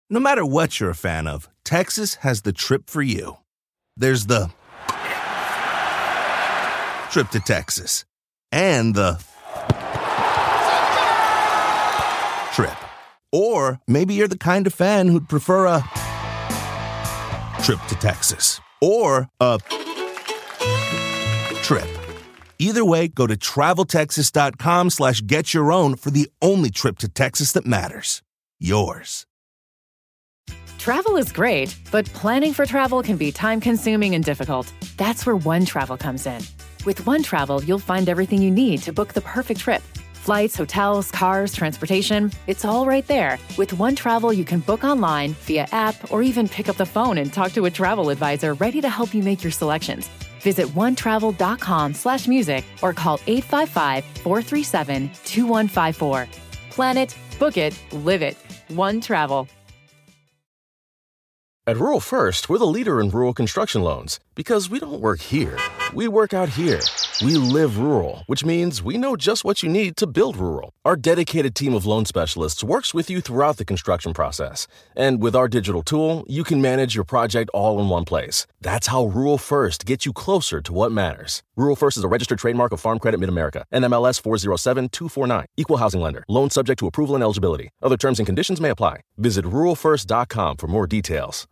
No matter what you're a fan of, Texas has the trip for you. There's the trip to Texas and the trip. Or maybe you're the kind of fan who'd prefer a trip to Texas or a trip. Either way, go to traveltexas.com/getyourOwn for the only trip to Texas that matters. Yours. Travel is great, but planning for travel can be time-consuming and difficult. That's where OneTravel comes in. With OneTravel, you'll find everything you need to book the perfect trip. Flights, hotels, cars, transportation, it's all right there. With OneTravel, you can book online, via app, or even pick up the phone and talk to a travel advisor ready to help you make your selections. Visit onetravel.com/music or call 855-437-2154. Plan it, book it, live it. OneTravel. At Rural First, we're the leader in rural construction loans because we don't work here. We work out here. We live rural, which means we know just what you need to build rural. Our dedicated team of loan specialists works with you throughout the construction process. And with our digital tool, you can manage your project all in one place. That's how Rural First gets you closer to what matters. Rural First is a registered trademark of Farm Credit Mid-America, NMLS 407249. Equal housing lender. Loan subject to approval and eligibility. Other terms and conditions may apply. Visit ruralfirst.com for more details.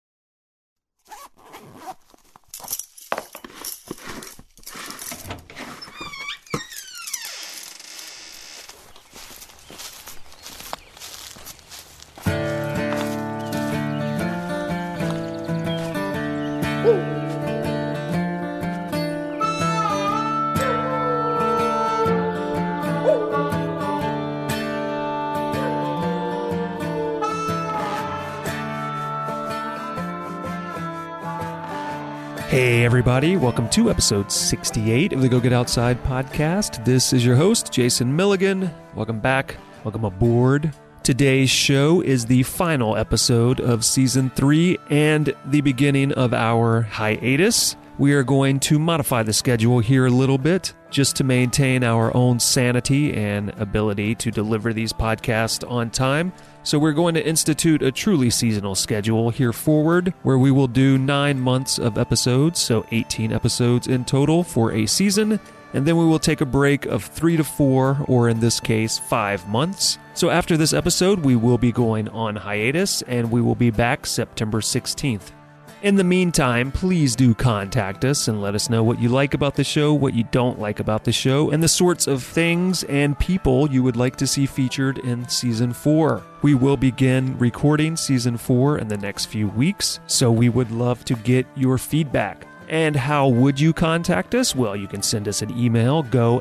Hey everybody, welcome to episode 68 of the Go Get Outside podcast. This is your host, Jason Milligan. Welcome back, welcome aboard. Today's show is the final episode of season 3 and the beginning of our hiatus. We are going to modify the schedule here a little bit just to maintain our own sanity and ability to deliver these podcasts on time. So we're going to institute a truly seasonal schedule here forward where we will do 9 months of episodes, so 18 episodes in total for a season, and then we will take a break of 3 to 4, or in this case, 5 months. So after this episode, we will be going on hiatus, and we will be back September 16th. In the meantime, please do contact us and let us know what you like about the show, what you don't like about the show, and the sorts of things and people you would like to see featured in Season 4. We will begin recording Season 4 in the next few weeks, so we would love to get your feedback. And how would you contact us? Well, you can send us an email,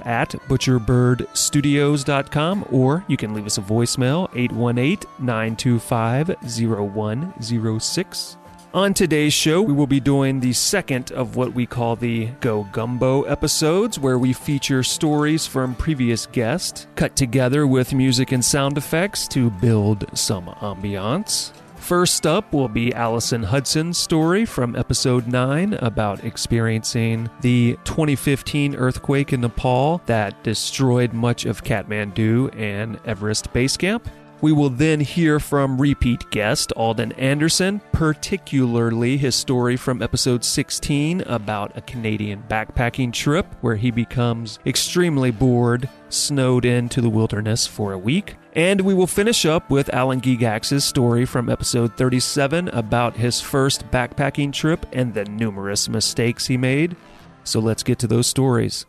go@butcherbirdstudios.com, or you can leave us a voicemail, 818-925-0106. On today's show, we will be doing the second of what we call the Go Gumbo episodes, where we feature stories from previous guests, cut together with music and sound effects to build some ambiance. First up will be Allison Hudson's story from episode 9 about experiencing the 2015 earthquake in Nepal that destroyed much of Kathmandu and Everest Base Camp. We will then hear from repeat guest Alden Anderson, particularly his story from episode 16 about a Canadian backpacking trip where he becomes extremely bored, snowed into the wilderness for a week. And we will finish up with Alan Gigax's story from episode 37 about his first backpacking trip and the numerous mistakes he made. So let's get to those stories.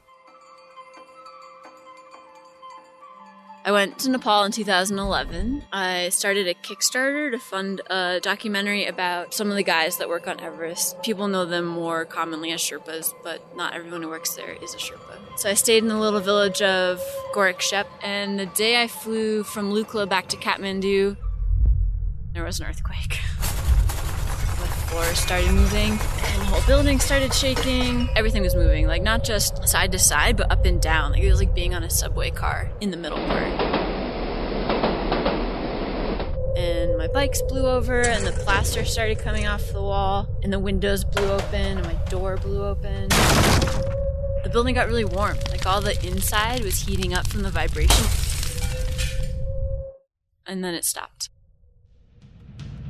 I went to Nepal in 2011. I started a Kickstarter to fund a documentary about some of the guys that work on Everest. People know them more commonly as Sherpas, but not everyone who works there is a Sherpa. So I stayed in the little village of Gorik Shep, and the day I flew from Lukla back to Kathmandu, there was an earthquake. The floor started moving, and the whole building started shaking. Everything was moving, like not just side to side, but up and down. Like it was like being on a subway car in the middle part. And my bikes blew over, and the plaster started coming off the wall, and the windows blew open, and my door blew open. The building got really warm. Like all the inside was heating up from the vibration. And then it stopped.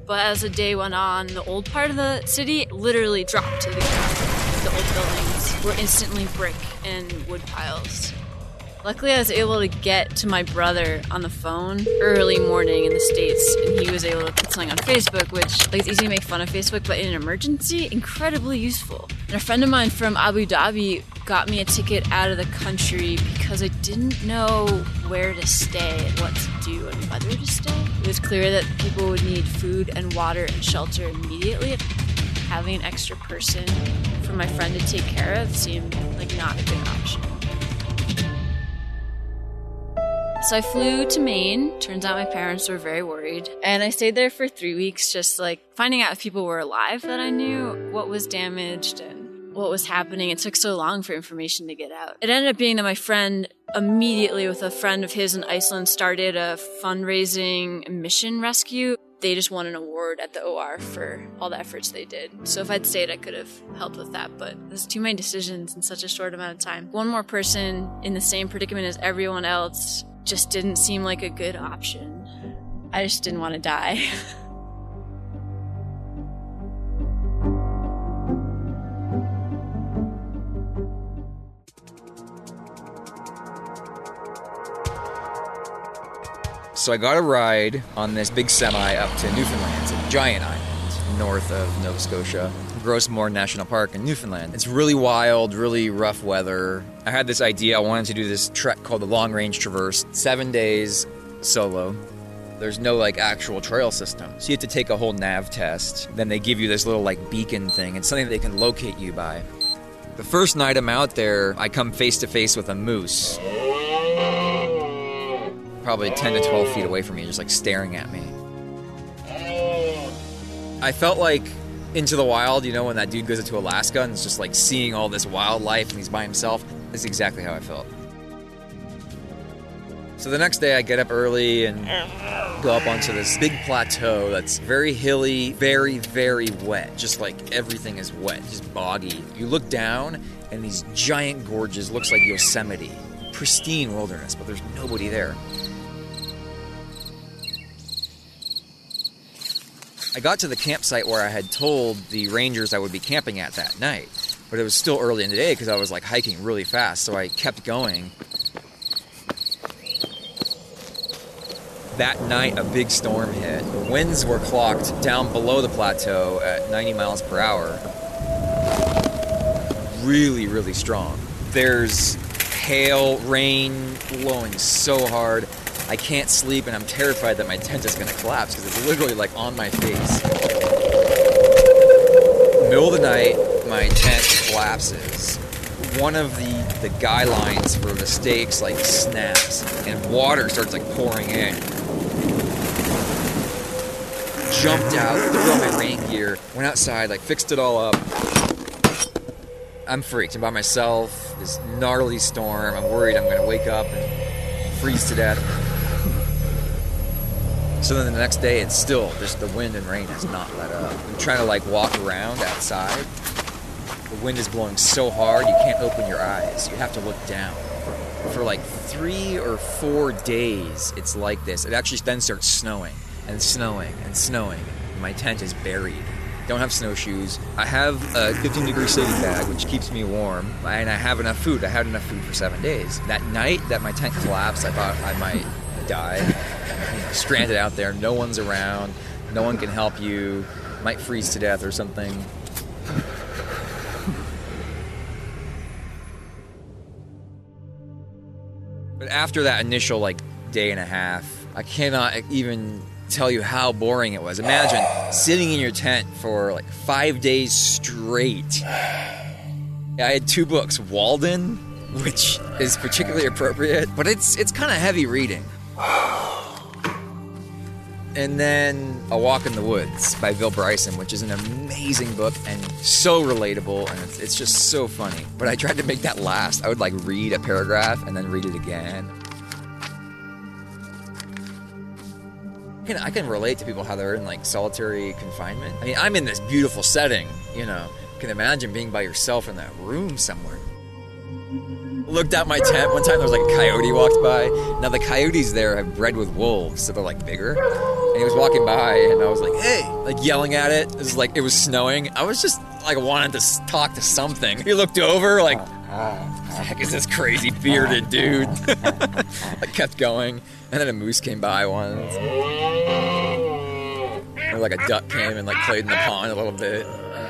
But as the day went on, the old part of the city literally dropped to the ground. The old buildings were instantly brick and wood piles. Luckily, I was able to get to my brother on the phone early morning in the States, and he was able to put something on Facebook, which, like, it's easy to make fun of Facebook, but in an emergency, incredibly useful. And a friend of mine from Abu Dhabi got me a ticket out of the country because I didn't know where to stay and what to do and whether to stay. It was clear that people would need food and water and shelter immediately. Having an extra person for my friend to take care of seemed like not a good option. So I flew to Maine. Turns out my parents were very worried. And I stayed there for 3 weeks, just like finding out if people were alive that I knew, what was damaged and what was happening. It took so long for information to get out. It ended up being that my friend immediately with a friend of his in Iceland started a fundraising mission rescue. They just won an award at the OR for all the efforts they did. So if I'd stayed, I could have helped with that, but there's too many decisions in such a short amount of time. One more person in the same predicament as everyone else just didn't seem like a good option. I just didn't want to die. So I got a ride on this big semi up to Newfoundland. It's a giant island north of Nova Scotia. Grossmoor National Park in Newfoundland. It's really wild, really rough weather. I had this idea. I wanted to do this trek called the Long Range Traverse. 7 days solo. There's no actual trail system. So you have to take a whole nav test. Then they give you this little beacon thing. It's something that they can locate you by. The first night I'm out there, I come face to face with a moose. Probably 10 to 12 feet away from me, just staring at me. I felt like Into the Wild, when that dude goes into Alaska and is just seeing all this wildlife and he's by himself. That's exactly how I felt. So the next day I get up early and go up onto this big plateau that's very hilly, very, very wet. Just everything is wet, just boggy. You look down and these giant gorges, looks like Yosemite. Pristine wilderness, but there's nobody there. I got to the campsite where I had told the rangers I would be camping at that night, but it was still early in the day because I was hiking really fast, so I kept going. That night, a big storm hit. The winds were clocked down below the plateau at 90 miles per hour. Really, really strong. There's hail, rain blowing so hard. I can't sleep, and I'm terrified that my tent is going to collapse because it's literally on my face. Middle of the night, my tent collapses. One of the guy lines for the stakes snaps, and water starts pouring in. Jumped out, threw on my rain gear, went outside, fixed it all up. I'm freaked. I'm by myself. This gnarly storm. I'm worried I'm going to wake up and freeze to death. So then the next day, it's still just the wind and rain has not let up. I'm trying to walk around outside. The wind is blowing so hard, you can't open your eyes. You have to look down. For 3 or 4 days, it's like this. It actually then starts snowing and snowing and snowing. My tent is buried. Don't have snowshoes. I have a 15-degree sleeping bag, which keeps me warm, and I have enough food. I had enough food for 7 days. That night that my tent collapsed, I thought I might die. Stranded out there, no one's around, no one can help you, might freeze to death or something. But after that initial day and a half, I cannot even tell you how boring it was. Imagine sitting in your tent for 5 days straight. I had 2 books, Walden, which is particularly appropriate, but it's kind of heavy reading. And then A Walk in the Woods by Bill Bryson, which is an amazing book and so relatable, and it's just so funny. But I tried to make that last. I would read a paragraph and then read it again. I can relate to people how they're in solitary confinement. I mean, I'm in this beautiful setting, you can imagine being by yourself in that room somewhere. Looked out my tent. One time there was a coyote walked by. Now the coyotes there have bred with wolves, so they're bigger. And he was walking by, and I was like, hey, like yelling at it. It was like, it was snowing. I was just like wanting to talk to something. He looked over like, the heck is this crazy bearded dude? I kept going. And then a moose came by once. Or like a duck came and like played in the pond a little bit.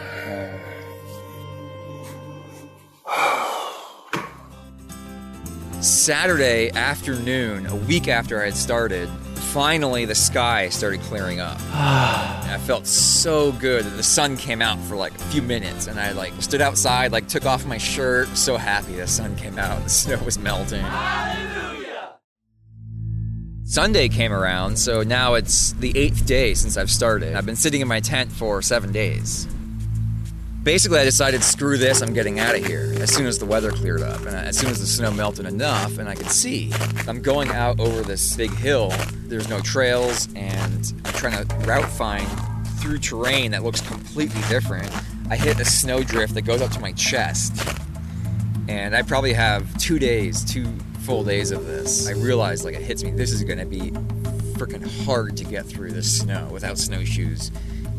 Saturday afternoon, a week after I had started, finally the sky started clearing up. And I felt so good. And the sun came out for like a few minutes, and I like stood outside, like took off my shirt. So happy the sun came out and the snow was melting. Hallelujah! Sunday came around, so now it's the 8th day since I've started. I've been sitting in my tent for 7 days. Basically, I decided, screw this, I'm getting out of here as soon as the weather cleared up and as soon as the snow melted enough and I could see. I'm going out over this big hill. There's no trails, and I'm trying to route find through terrain that looks completely different. I hit a snowdrift that goes up to my chest, and I probably have 2 full days of this. I realized, like, it hits me, this is gonna be freaking hard to get through this snow without snowshoes.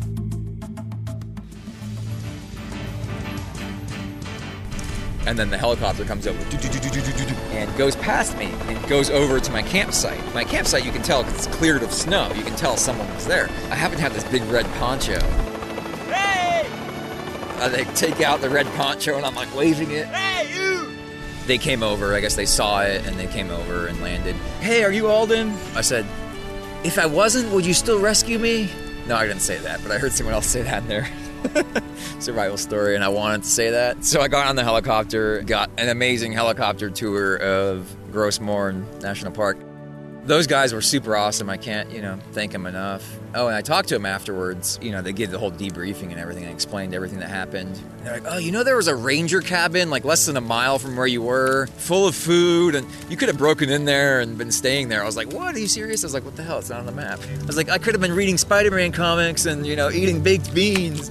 And then the helicopter comes over and goes past me and goes over to my campsite. My campsite, you can tell because it's cleared of snow. You can tell someone was there. I happen to have this big red poncho. Hey! They take out the red poncho and I'm like waving it. Hey, you! They came over. I guess they saw it and they came over and landed. Hey, are you Alden? I said, if I wasn't, would you still rescue me? No, I didn't say that, but I heard someone else say that in there. Survival story, and I wanted to say that. So I got on the helicopter, got an amazing helicopter tour of Gros Morne National Park. Those guys were super awesome. I can't, thank them enough. Oh, and I talked to them afterwards. They gave the whole debriefing and everything and explained everything that happened. And they're like, oh, there was a ranger cabin like less than a mile from where you were, full of food, and you could have broken in there and been staying there. I was like, what? Are you serious? I was like, what the hell? It's not on the map. I was like, I could have been reading Spider-Man comics and, eating baked beans.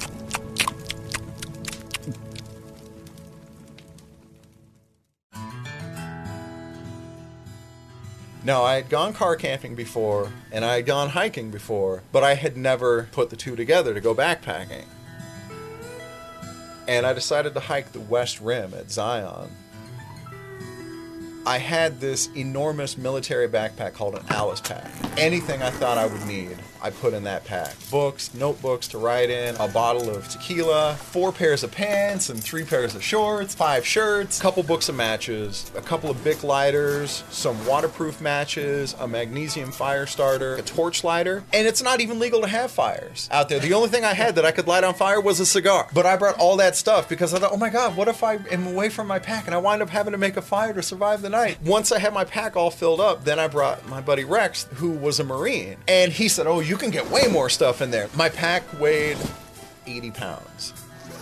No, I had gone car camping before, and I had gone hiking before, but I had never put the two together to go backpacking. And I decided to hike the West Rim at Zion. I had this enormous military backpack called an Alice pack. Anything I thought I would need, I put in that pack. Books, notebooks to write in, a bottle of tequila, 4 pairs of pants and 3 pairs of shorts, 5 shirts, a couple books of matches, a couple of Bic lighters, some waterproof matches, a magnesium fire starter, a torch lighter, and it's not even legal to have fires out there. The only thing I had that I could light on fire was a cigar. But I brought all that stuff because I thought, oh my God, what if I am away from my pack and I wind up having to make a fire to survive the night? Once I had my pack all filled up, then I brought my buddy Rex, who was a Marine, and he said, oh, you can get way more stuff in there. My pack weighed 80 pounds.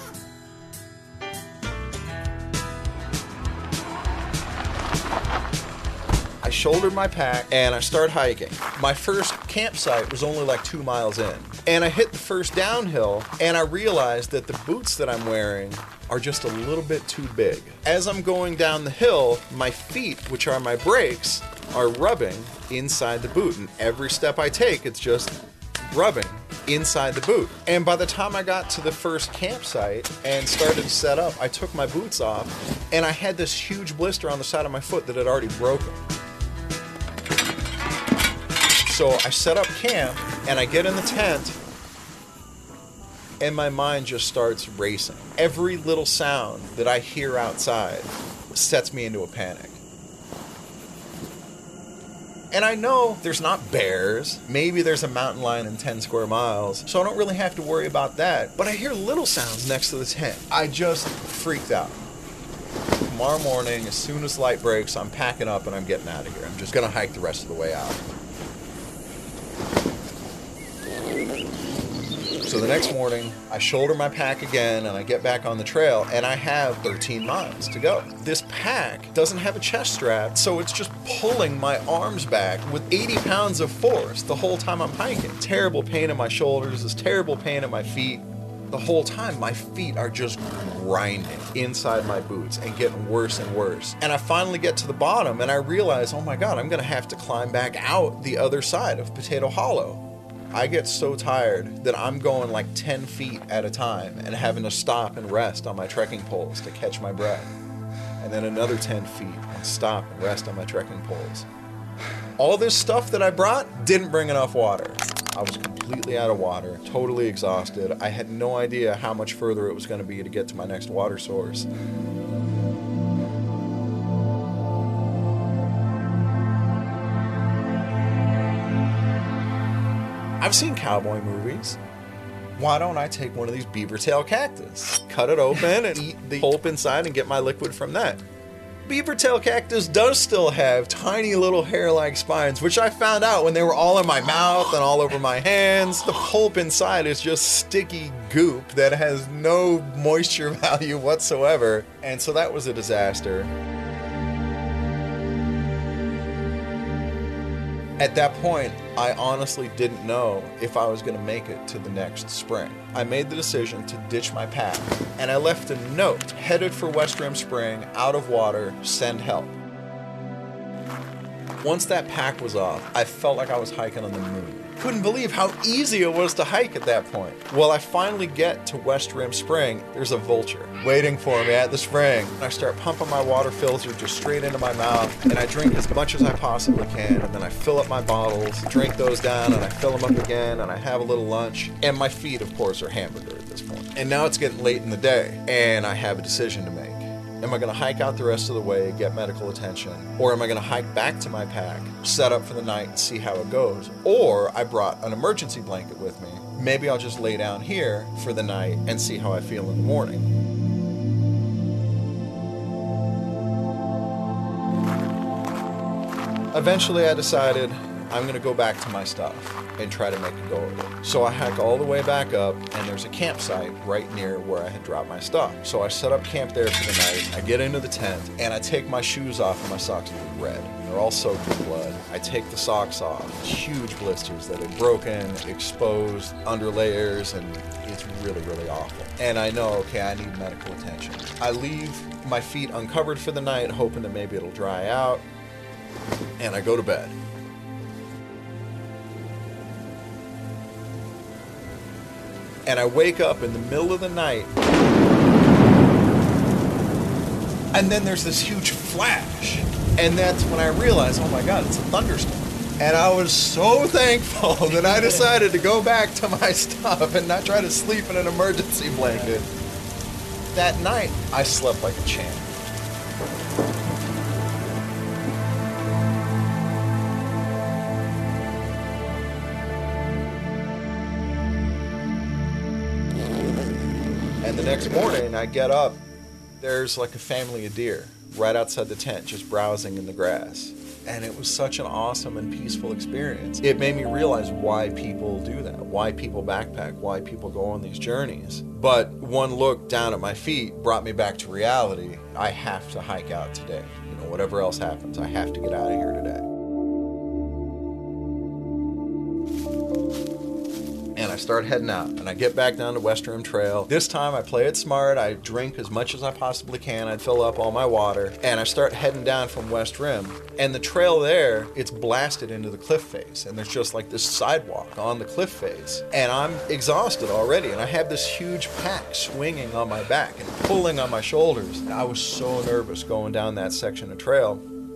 I shouldered my pack and I started hiking. My first campsite was only like 2 miles in. And I hit the first downhill and I realized that the boots that I'm wearing are just a little bit too big. As I'm going down the hill, my feet, which are my brakes, are rubbing inside the boot. And every step I take, it's just rubbing inside the boot. And by the time I got to the first campsite and started to set up, I took my boots off and I had this huge blister on the side of my foot that had already broken. So I set up camp and I get in the tent and my mind just starts racing. Every little sound that I hear outside sets me into a panic. And I know there's not bears. Maybe there's a mountain lion in 10 square miles, so I don't really have to worry about that. But I hear little sounds next to the tent. I just freaked out. Tomorrow morning, as soon as light breaks, I'm packing up and I'm getting out of here. I'm just gonna hike the rest of the way out. So the next morning, I shoulder my pack again and I get back on the trail and I have 13 miles to go. This pack doesn't have a chest strap, so it's just pulling my arms back with 80 pounds of force the whole time I'm hiking. Terrible pain in my shoulders, this terrible pain in my feet. The whole time, my feet are just grinding inside my boots and getting worse and worse. And I finally get to the bottom and I realize, oh my God, I'm gonna have to climb back out the other side of Potato Hollow. I get so tired that I'm going like 10 feet at a time and having to stop and rest on my trekking poles to catch my breath. And then another 10 feet and stop and rest on my trekking poles. All this stuff that I brought didn't bring enough water. I was completely out of water, totally exhausted. I had no idea how much further it was going to be to get to my next water source. I've seen cowboy movies. Why don't I take one of these beaver tail cactus, cut it open and eat the pulp inside and get my liquid from that? Beaver tail cactus does still have tiny little hair-like spines, which I found out when they were all in my mouth and all over my hands. The pulp inside is just sticky goop that has no moisture value whatsoever. And so that was a disaster. At that point, I honestly didn't know if I was going to make it to the next spring. I made the decision to ditch my pack, and I left a note headed for West Rim Spring, out of water, send help. Once that pack was off, I felt like I was hiking on the moon. Couldn't believe how easy it was to hike at that point. Well, I finally get to West Rim Spring. There's a vulture waiting for me at the spring. I start pumping my water filter just straight into my mouth, and I drink as much as I possibly can, and then I fill up my bottles, drink those down, and I fill them up again, and I have a little lunch, and my feet, of course, are hamburger at this point. And now it's getting late in the day, and I have a decision to make. Am I going to hike out the rest of the way, get medical attention? Or am I going to hike back to my pack, set up for the night, and see how it goes? Or I brought an emergency blanket with me. Maybe I'll just lay down here for the night and see how I feel in the morning. Eventually I decided I'm going to go back to my stuff and try to make a go of it. So I hike all the way back up, and there's a campsite right near where I had dropped my stuff. So I set up camp there for the night. I get into the tent, and I take my shoes off, and my socks are red. They're all soaked in blood. I take the socks off. Huge blisters that had broken, exposed, under layers, and it's really, really awful. And I know, okay, I need medical attention. I leave my feet uncovered for the night, hoping that maybe it'll dry out, and I go to bed. And I wake up in the middle of the night, and then there's this huge flash, and that's when I realized, oh my God, it's a thunderstorm. And I was so thankful that I decided to go back to my stuff and not try to sleep in an emergency blanket. That night, I slept like a champ. And the next morning, I get up, there's like a family of deer right outside the tent, just browsing in the grass. And it was such an awesome and peaceful experience. It made me realize why people do that, why people backpack, why people go on these journeys. But one look down at my feet brought me back to reality. I have to hike out today. You know, whatever else happens, I have to get out of here today. And I start heading out, and I get back down to West Rim Trail. This time I play it smart. I drink as much as I possibly can. I fill up all my water, and I start heading down from West Rim. And the trail there, it's blasted into the cliff face, and there's just like this sidewalk on the cliff face. And I'm exhausted already, and I have this huge pack swinging on my back and pulling on my shoulders. I was so nervous going down that section of trail.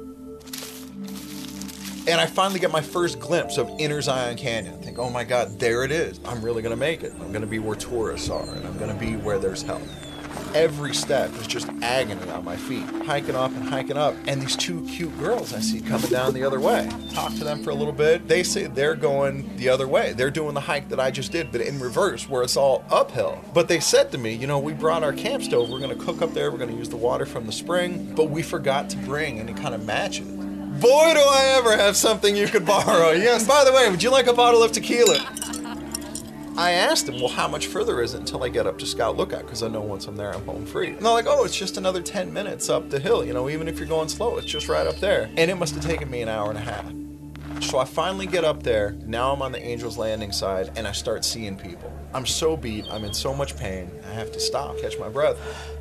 And I finally get my first glimpse of Inner Zion Canyon. I think, oh my God, there it is. I'm really gonna make it. I'm gonna be where tourists are, and I'm gonna be where there's help. Every step is just agony on my feet, hiking up, and these two cute girls I see coming down the other way. Talk to them for a little bit. They say they're going the other way. They're doing the hike that I just did, but in reverse, where it's all uphill. But they said to me, you know, we brought our camp stove. We're gonna cook up there. We're gonna use the water from the spring, but we forgot to bring any kind of matches. Boy, do I ever have something you could borrow. Yes, by the way, would you like a bottle of tequila? I asked them, well, how much further is it until I get up to Scout Lookout? Because I know once I'm there, I'm home free. And they're like, oh, it's just another 10 minutes up the hill. You know, even if you're going slow, it's just right up there. And it must have taken me an hour and a half. So I finally get up there. Now I'm on the Angel's Landing side, and I start seeing people. I'm so beat. I'm in so much pain. I have to stop, catch my breath.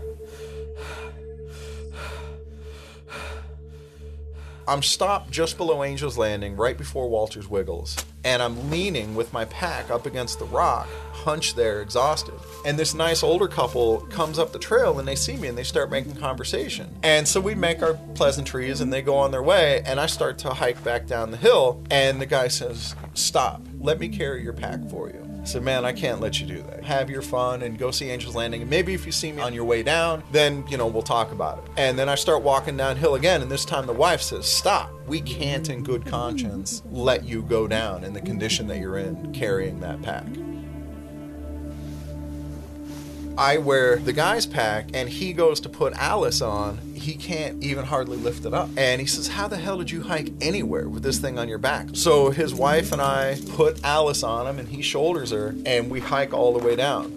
I'm stopped just below Angel's Landing, right before Walter's Wiggles. And I'm leaning with my pack up against the rock, hunched there, exhausted. And this nice older couple comes up the trail and they see me and they start making conversation. And so we make our pleasantries and they go on their way, and I start to hike back down the hill, and the guy says, "Stop, let me carry your pack for you." I said, "Man, I can't let you do that. Have your fun and go see Angel's Landing. And maybe if you see me on your way down, then, we'll talk about it." And then I start walking downhill again, and this time the wife says, "Stop. We can't in good conscience let you go down in the condition that you're in carrying that pack." I wear the guy's pack, and he goes to put Alice on. He can't even hardly lift it up. And he says, "How the hell did you hike anywhere with this thing on your back?" So his wife and I put Alice on him, and he shoulders her, and we hike all the way down.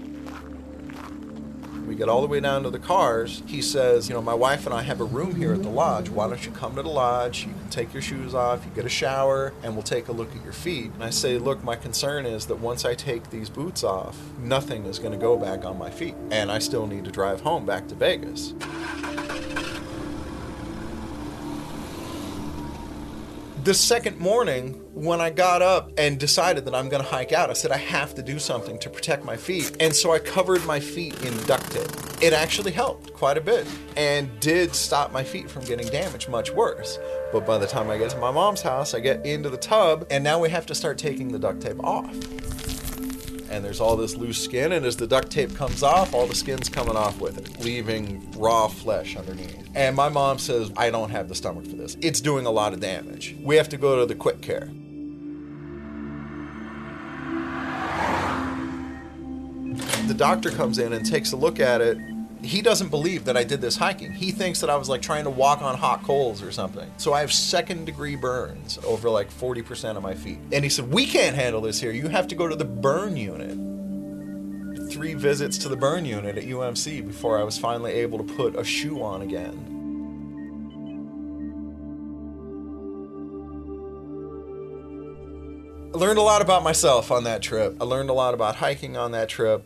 We get all the way down to the cars. He says, "My wife and I have a room here at the lodge. Why don't you come to the lodge? You can take your shoes off, you get a shower, and we'll take a look at your feet." And I say, "Look, my concern is that once I take these boots off, nothing is going to go back on my feet. And I still need to drive home back to Vegas." The second morning, when I got up and decided that I'm going to hike out, I said I have to do something to protect my feet. And so I covered my feet in duct tape. It actually helped quite a bit and did stop my feet from getting damaged much worse. But by the time I get to my mom's house, I get into the tub, and now we have to start taking the duct tape off. And there's all this loose skin, and as the duct tape comes off, all the skin's coming off with it, leaving raw flesh underneath. And my mom says, "I don't have the stomach for this. It's doing a lot of damage. We have to go to the quick care." The doctor comes in and takes a look at it. He doesn't believe that I did this hiking. He thinks that I was trying to walk on hot coals or something. So I have 2nd-degree burns over 40% of my feet. And he said, "We can't handle this here. You have to go to the burn unit." 3 visits to the burn unit at UMC before I was finally able to put a shoe on again. I learned a lot about myself on that trip. I learned a lot about hiking on that trip.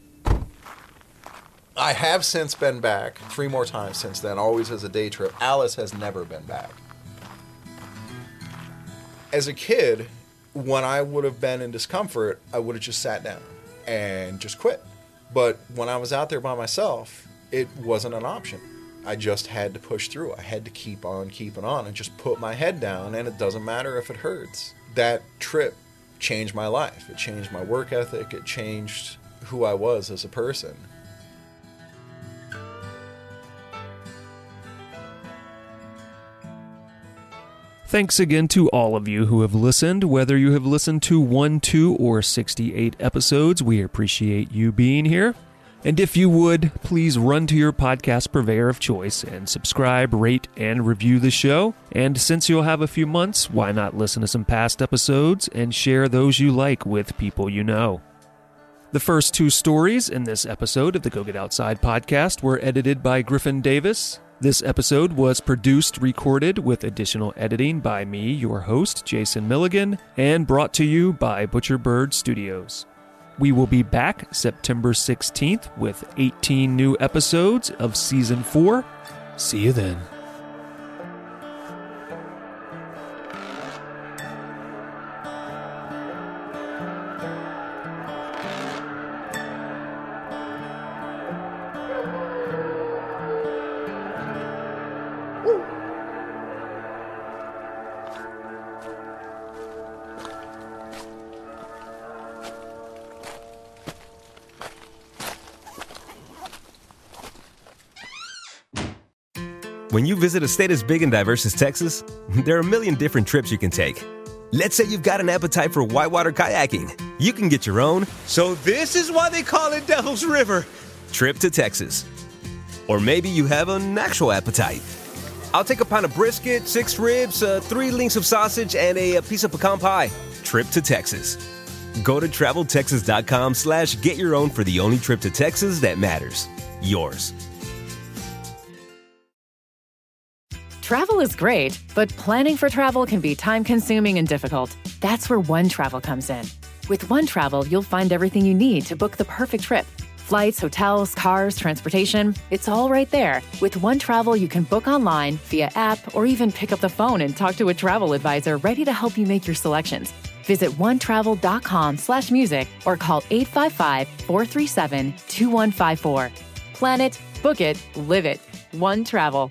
I have since been back 3 more times since then, always as a day trip. Alice has never been back. As a kid, when I would have been in discomfort, I would have just sat down and just quit. But when I was out there by myself, it wasn't an option. I just had to push through. I had to keep on keeping on and just put my head down, and it doesn't matter if it hurts. That trip changed my life. It changed my work ethic. It changed who I was as a person. Thanks again to all of you who have listened. Whether you have listened to 1, 2, or 68 episodes, we appreciate you being here. And if you would, please run to your podcast purveyor of choice and subscribe, rate, and review the show. And since you'll have a few months, why not listen to some past episodes and share those you like with people you know? The first 2 stories in this episode of the Go Get Outside podcast were edited by Griffin Davis. This episode was produced, recorded with additional editing by me, your host, Jason Milligan, and brought to you by Butcherbird Studios. We will be back September 16th with 18 new episodes of Season 4. See you then. When you visit a state as big and diverse as Texas, there are a million different trips you can take. Let's say you've got an appetite for whitewater kayaking. You can get your own, so this is why they call it Devil's River, trip to Texas. Or maybe you have an actual appetite. I'll take a pound of brisket, 6 ribs, 3 links of sausage, and a piece of pecan pie. Trip to Texas. Go to TravelTexas.com/get-your-own for the only trip to Texas that matters. Yours. Travel is great, but planning for travel can be time-consuming and difficult. That's where OneTravel comes in. With OneTravel, you'll find everything you need to book the perfect trip. Flights, hotels, cars, transportation, it's all right there. With OneTravel, you can book online, via app, or even pick up the phone and talk to a travel advisor ready to help you make your selections. Visit onetravel.com/music or call 855-437-2154. Plan it, book it, live it. OneTravel.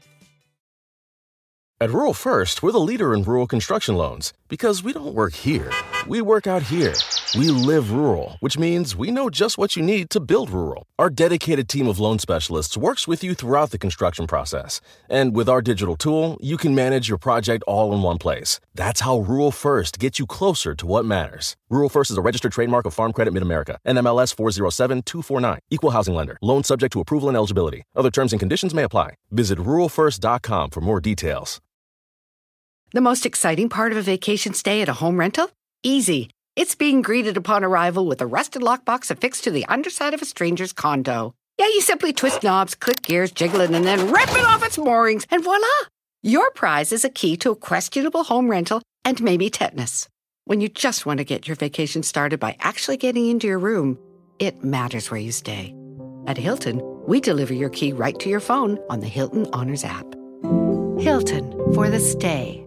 At Rural First, we're the leader in rural construction loans because we don't work here. We work out here. We live rural, which means we know just what you need to build rural. Our dedicated team of loan specialists works with you throughout the construction process. And with our digital tool, you can manage your project all in one place. That's how Rural First gets you closer to what matters. Rural First is a registered trademark of Farm Credit Mid-America, NMLS 407249. Equal housing lender. Loan subject to approval and eligibility. Other terms and conditions may apply. Visit ruralfirst.com for more details. The most exciting part of a vacation stay at a home rental? Easy. It's being greeted upon arrival with a rusted lockbox affixed to the underside of a stranger's condo. Yeah, you simply twist knobs, click gears, jiggle it, and then rip it off its moorings, and voila! Your prize is a key to a questionable home rental and maybe tetanus. When you just want to get your vacation started by actually getting into your room, it matters where you stay. At Hilton, we deliver your key right to your phone on the Hilton Honors app. Hilton for the stay.